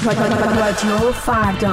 رادیو فردا.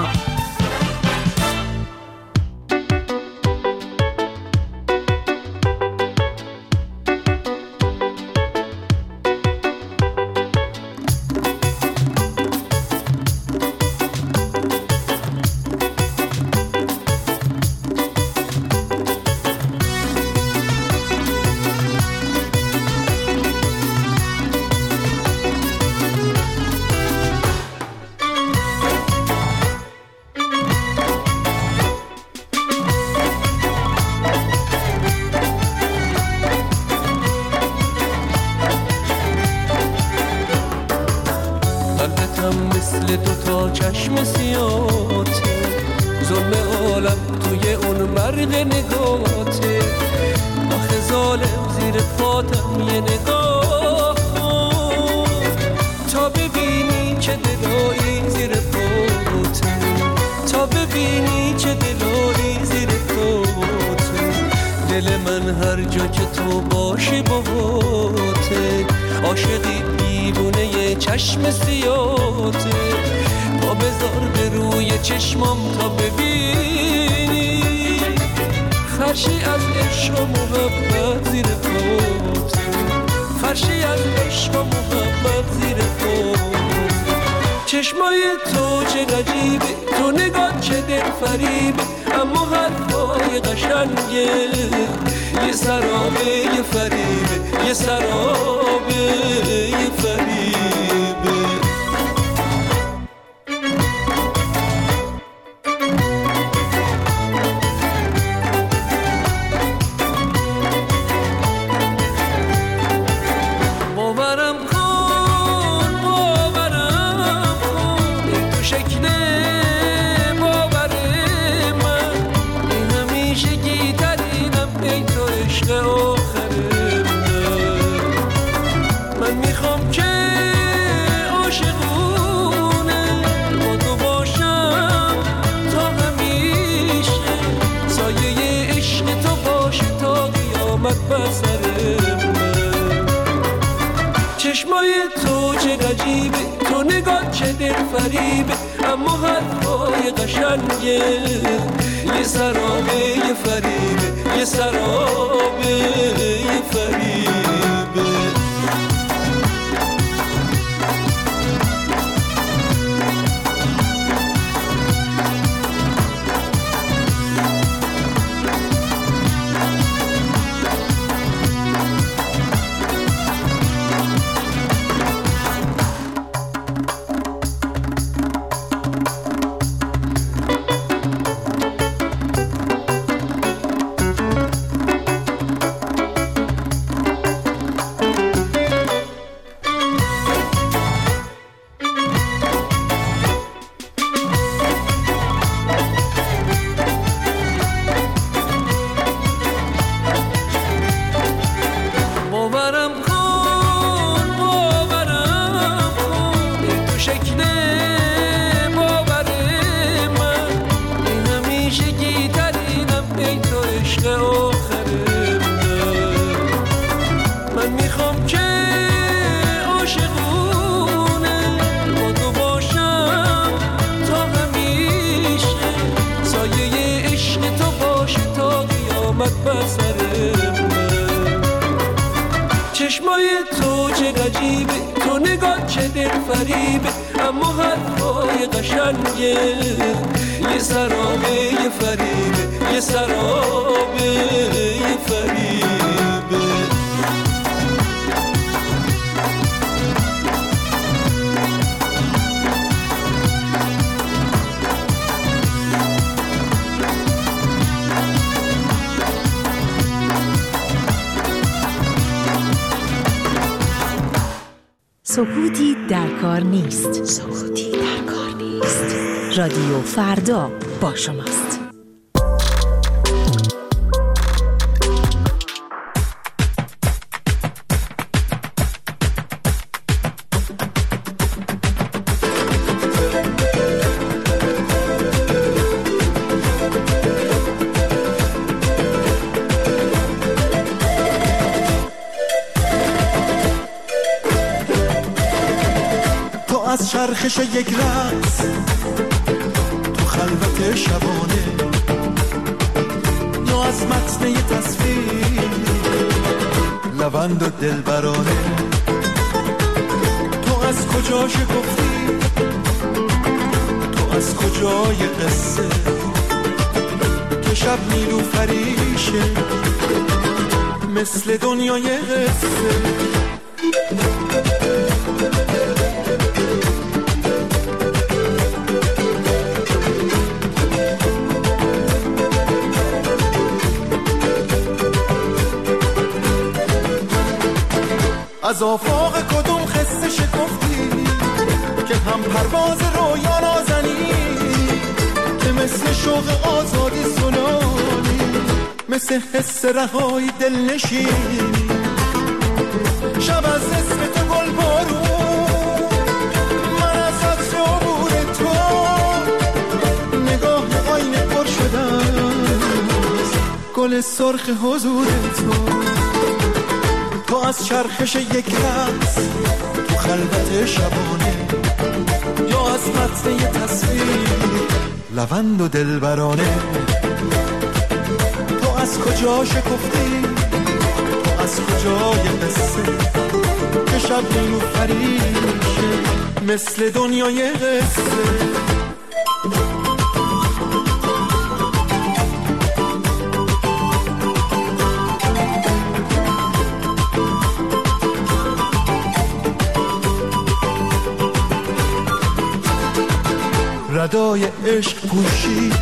مثل دوتا چشم سیاته، ظلم عالم توی اون مرگ نگاته. آخه ظالم زیر پاتم یه نگاه کن تا ببینی چه دلایی زیر پاته، تا ببینی چه دلایی زیر پاته. دل من هر جا که تو باشی باهاته، عاشقی دیوونه یه چشم سیاته. پا بذار به روی چشمام تا ببینی فرشی از عشق و محبت زیر پاته، فرشی از عشق و محبت زیر پاته. چشمای تو چه عجیبه، تو نگاه چه دل فریبه، اما حرفای قشنگه یه سرابه یه فریبه، یه سرابه یه فریبه. باورم کن این تو شکل باور من، این همیشه گیترینم ای تو عشق آخر من میخوام که عاشقونه با تو باشم تا همیشه، سایه عشق تو باشه تا قیامت بسر من. چشمای تو چه عجیبه، تو نگاه چه دل فریبه، اما حرفای قشنگه یه سرابه یه فریبه، یه سرابه یه فریبه. چشمای تو چه عجیبه، تو نگاه چه دل فریبه، اما حرفای قشنگه یه سرابه یه فریبه، یه سرابه یه فریبه. سکوتی در کار نیست، سکوتی در کار نیست. رادیو فردا با شماست. از چرخش یک رقص تو خلوت شبانه، یا از متن یه تصویر لبند و دلبرانه. تو از کجا شکفتی، تو از کجای قصه که شب نیلوفریشه مثل دنیای قصه. از آفاق کدوم خسته شکفتی که هم پرواز رویا نازنی، که مثل شوق آزادی سنانی، مثل حس رهایی دل نشینی. شب از اسم تو گل بارون، من از عطر عبور تو، نگاه آینه پر شدن گل سرخ حضور تو. تو از چرخش یک رقص تو خلوت شبانه، یا از متن یه تصویر لبند و دلبرانه. تو از کجا شکفتی، تو از کجای قصه که شب نیلوفریشه مثل دنیای قصه. ردای عشق پوشید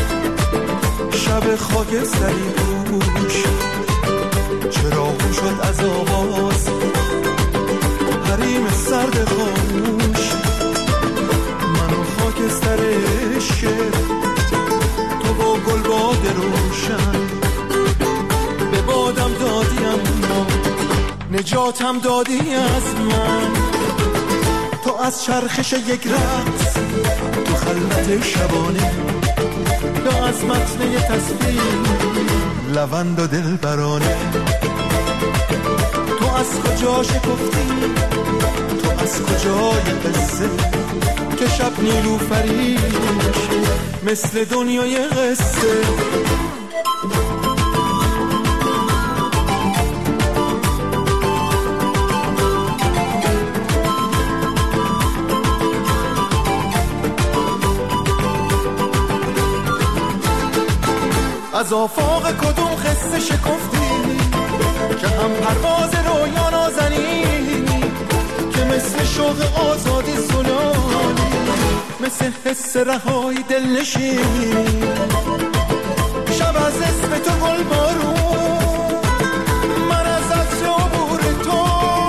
شب خاکستری پوش، چراغ شد از آواز حریم سرد خاموش. من و خاکستر عشق، تو با گلباد روشن، به بادم دادی اما نجاتم دادی از من. تو از چرخش یک رقص تو خلوت شبانه، یا از متن یه تصویر لبند و دلبرانه. تو از کجا شکفتی، تو از کجای قصه که شب نیلوفریشه مثل دنیای قصه. از آفاق کدوم خسته شکفتی که هم پرواز رویا نازنی، که مثل شوق آزادی سنانی، مثل حس رهایی دل نشینی. شب از اسم تو گل بارون، من از عطر عبور تو،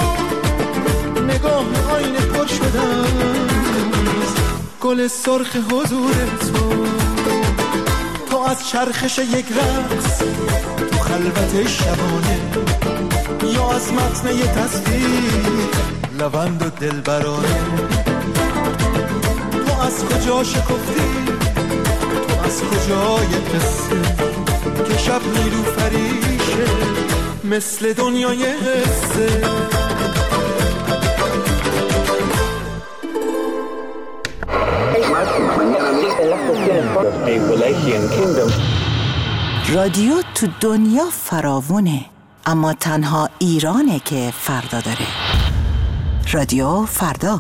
نگاه آینه پر شدن گل سرخ حضور تو. تو از چرخش یک رقص تو خلوت شبانه، یا از متن یه تصویر لبند و دلبرانه. تو از کجا شکفتی، تو از کجای قصه که شب نیلوفریشه مثل دنیای قصه. رادیو تو دنیا فراوونه، اما تنها ایرانه که فردا داره. رادیو فردا.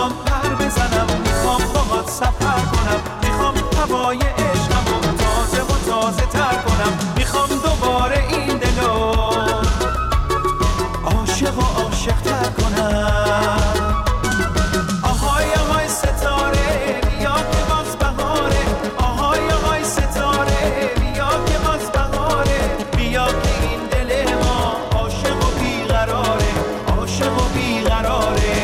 میخوام پر بزنم، میخوام باهات سفر کنم، میخوام هوای عشقمو تازه و تازه تر کنم، میخوام دوباره این دلو عاشق و عاشق تر کنم. آهای آهای ستاره بیا که باز بهاره، آهای آهای ستاره بیا که باز بهاره، بیا که این دل ما عاشق و بیقراره، عاشق و بیقراره.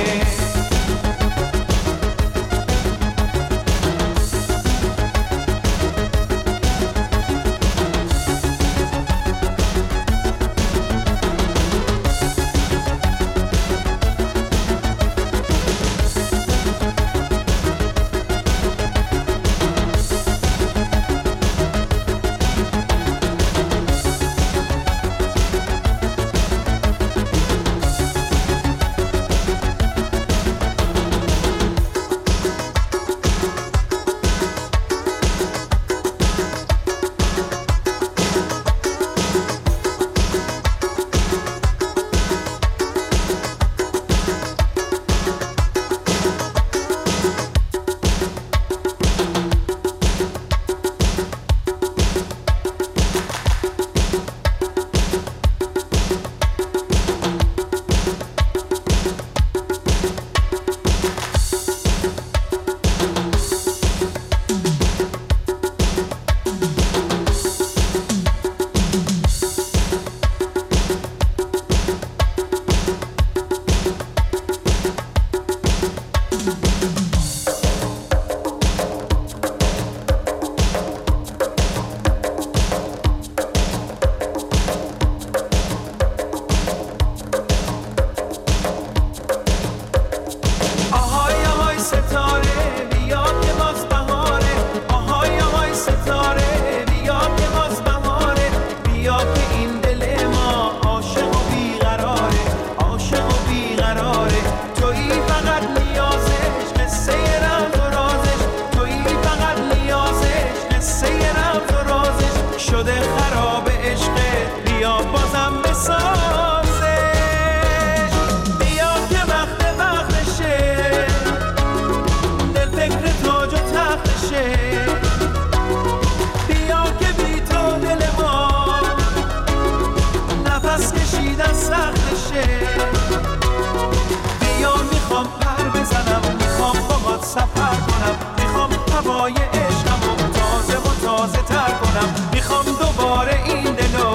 سفر کنم، میخوام هوای عشقمو تازه و تازه تر کنم، میخوام دوباره این دلو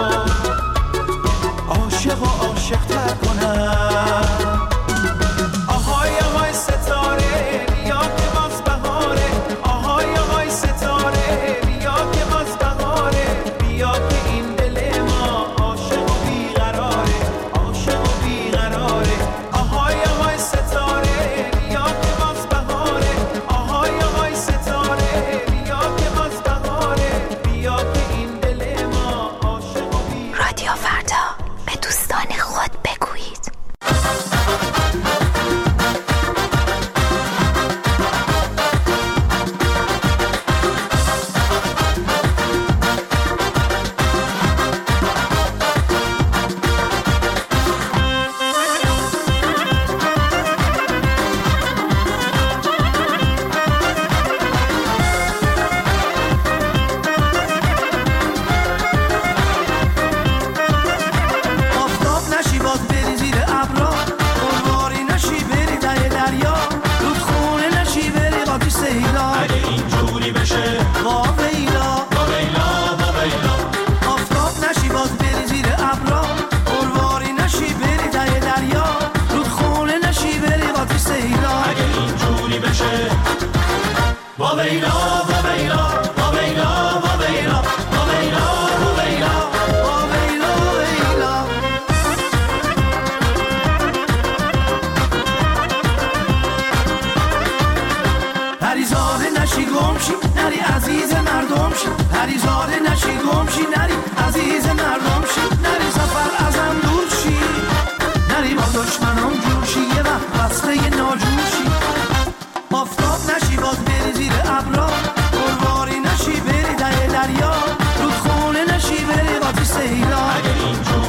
عاشق و عاشق تر کنم. آهای آهای ستاره بیا که باز بهاره، آهای آهای ستاره بیا که باز بهاره، بیا که این دل ما عاشق و بیقراره، عاشق و بیقراره. آهای آهای ستاره بیا که باز بهاره، آهای آهای ستاره بیا که باز بهاره، بیا که این دل ما عاشق و بیقراره. رادیو فردا، به دوستان خود بگویید.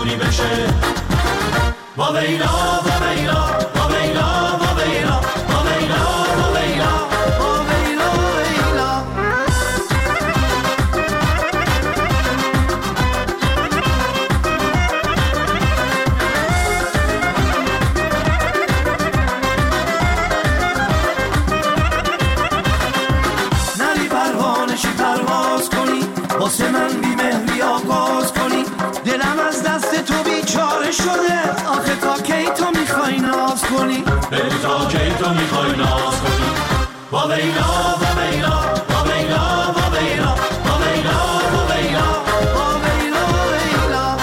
Wa veila, wa veila, wa veila, wa veila, wa veila. شده آخه تا کی تو میخوای ناز کنی تا کی تو میخوای ناز کنی با ویلا با ویلا با ویلا با ویلا با ویلا با ویلا با ویلا ویلا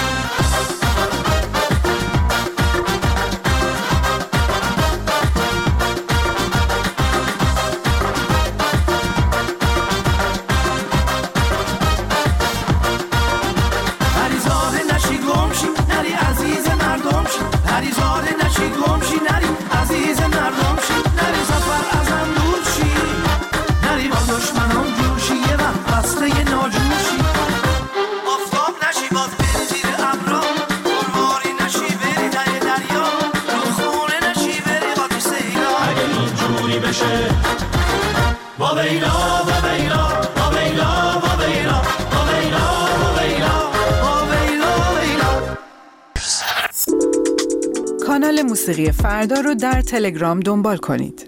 هریزاده نشی گمشی نری عزیز مردم شی هریزاده نشی گمشی نری عزیز مردم شی نری سفر ازم دور شی نری با دشمنان جوشی یه وقت بسته ی ناجوشی آفتاب نشی باز بری زیر ابرام برواری نشی بری در دریا رو خونه نشی بری با تو سیلا اگه اینجوری بشه با ویلا با ویلا با ویلا با ویلا با ویلا با ویلا با ویلا ویلا. کانال موسیقی فردا رو در تلگرام دنبال کنید.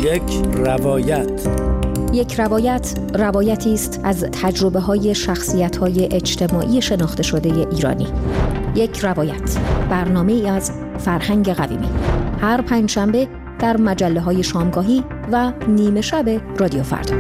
یک روایت روایتی است از تجربه‌های شخصیت‌های اجتماعی شناخته شده ایرانی. یک روایت، برنامه‌ای از فرهنگ قویمی. هر پنجشنبه در مجله‌های شامگاهی و نیمه شب رادیو فردا.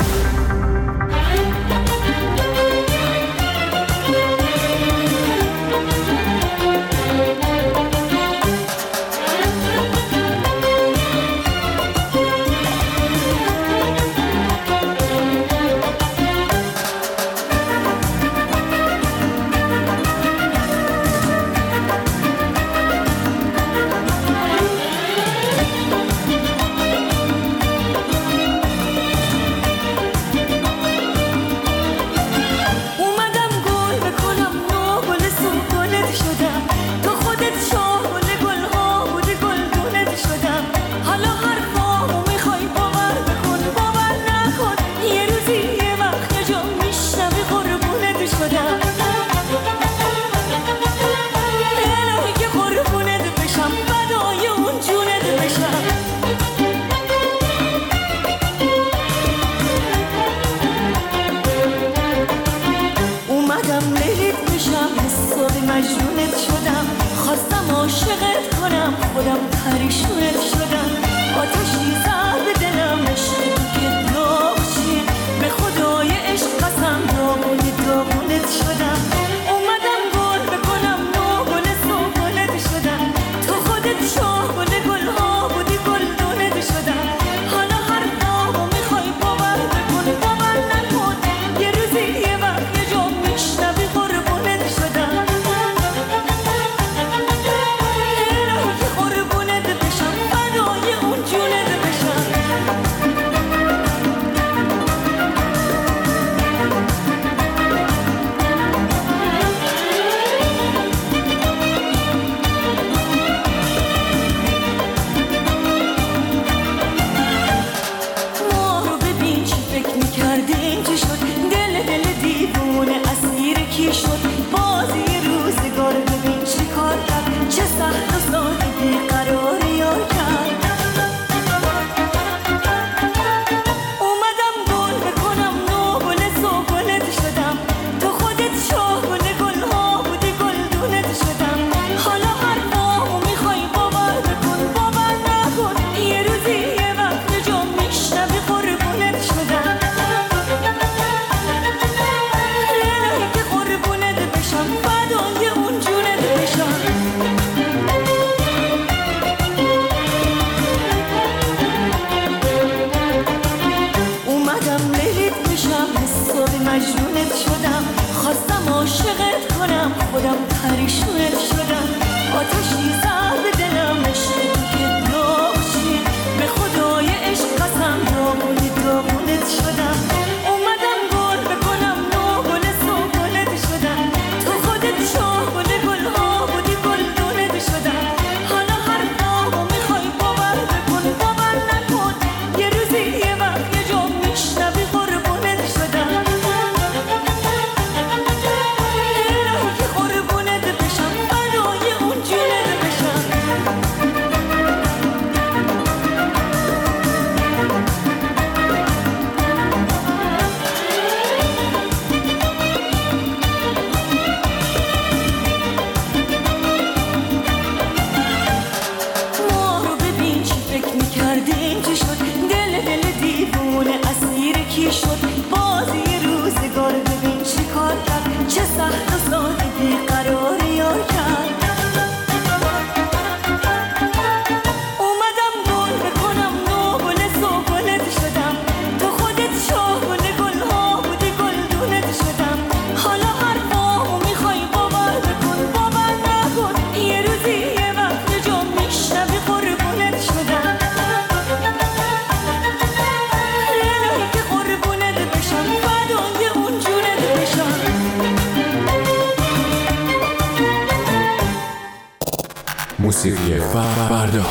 موسیقی فردا.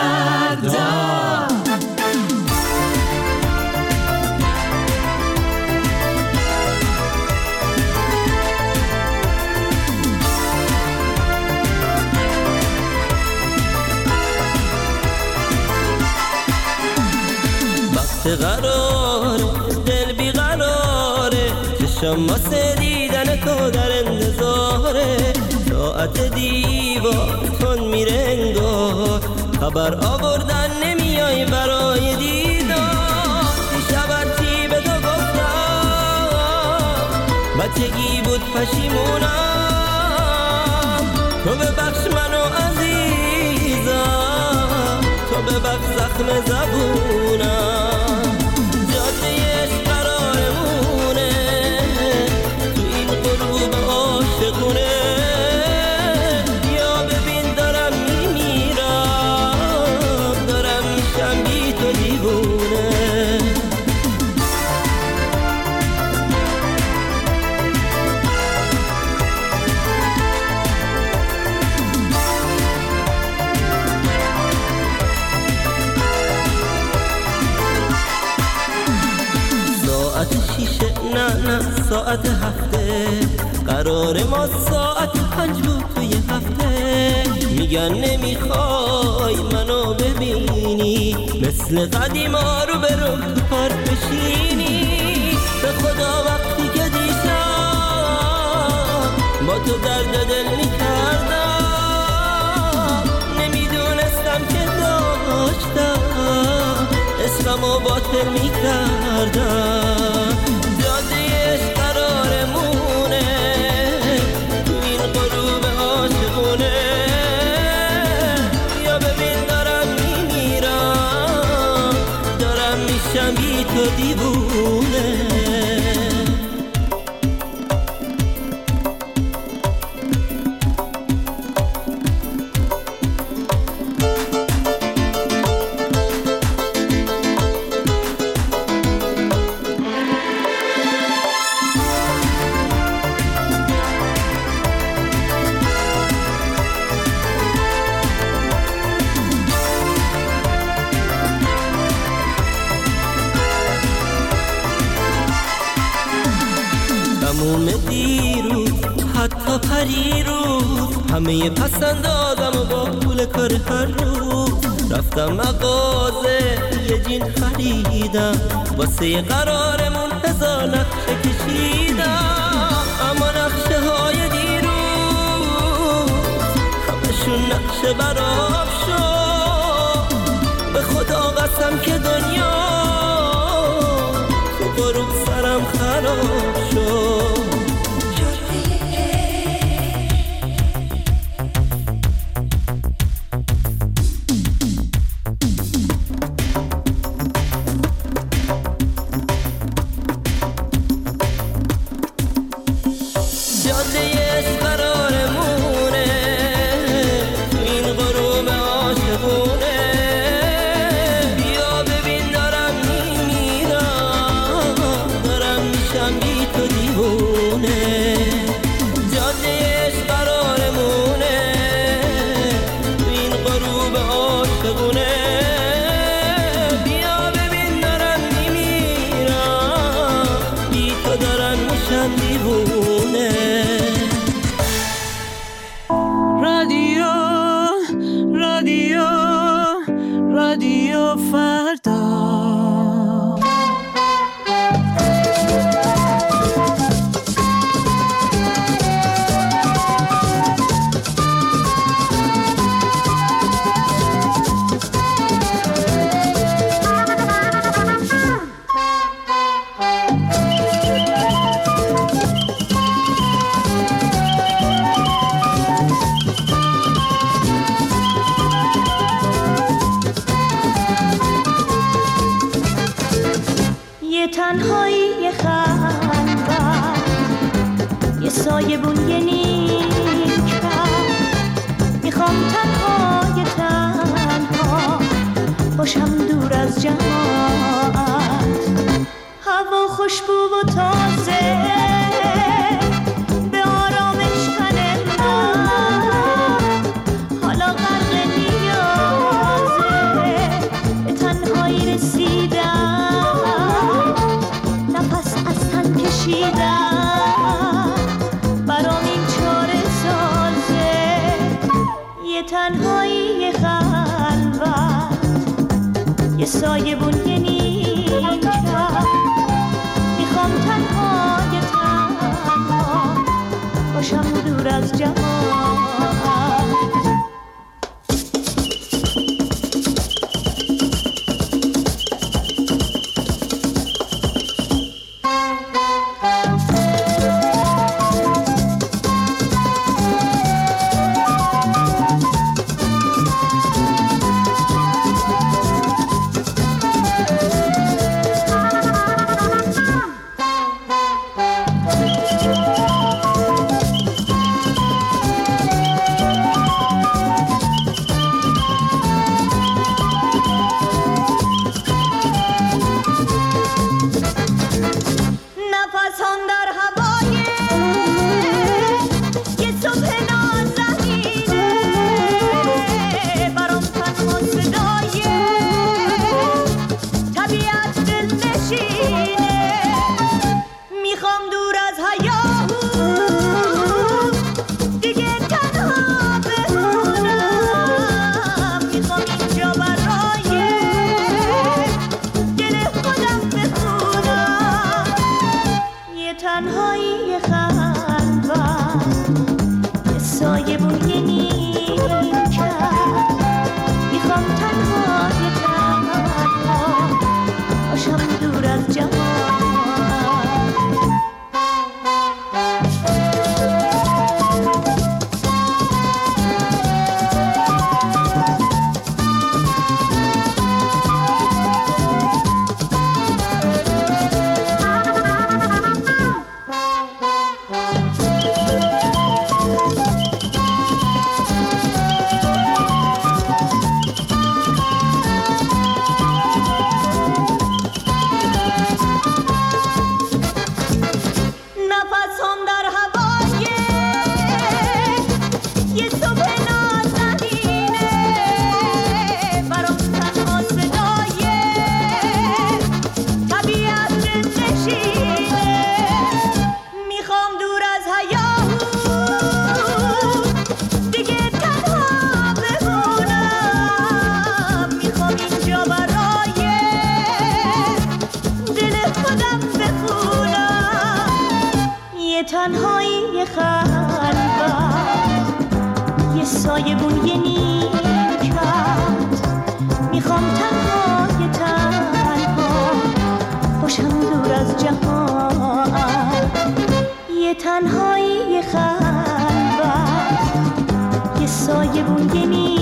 فردا. وقت قراره دل بیقراره، چشم واسه دیدن تو در انتظاره. ساعت دیوار تون میره انگار، خبر آوردن نمیای برای دیدار. دیشب هرچی به تو گفتم بچگی بود پشیمونم. تو ببخش منو عزیزم، تو ببخش زخم زبونم. جاده عشق قرارمونه تو این غروب عاشقونه. یا ببین دارم میمیرم، دارم میشم بی تو دیوونه. نه ساعت هفته، قرار ما ساعت 5 بود توی هفته. میگن نمیخوای منو ببینی، مثل قدیما رو برو تو پارک بشینی. به خدا وقتی که دیشب با تو درد دل میکردم، نمیدونستم که داشتم عشقمو باطل میکردم. تو دیوونه. تموم دیروز حتی پریروز، همه پسندازم و با پول کار هر روز. رفتم مغازه یه جین خریدم، واسه قرارمون 1000 نقشه کشیدم. اما نقشه های دیروز همشون نقشه برام شد. به خدا قسم که دنیا تو غروب سرم خراب شد. رادیو فردا. تنهایی خلوت، یه سایبون یه نیک بر، میخوام تنها باشم دور از جماعت، هوا خوشبو و تازه به آرامش تن من، حالا غرق نیازه یه سایه بون یه نیم شب میخوام تنها باشم دور از جهان. تنهایی خلوت یه سایه بون یه نیمکت میخوام تنها باشم دور از جهان. یه تنهایی خلوت یه سایه بون یه نیمکت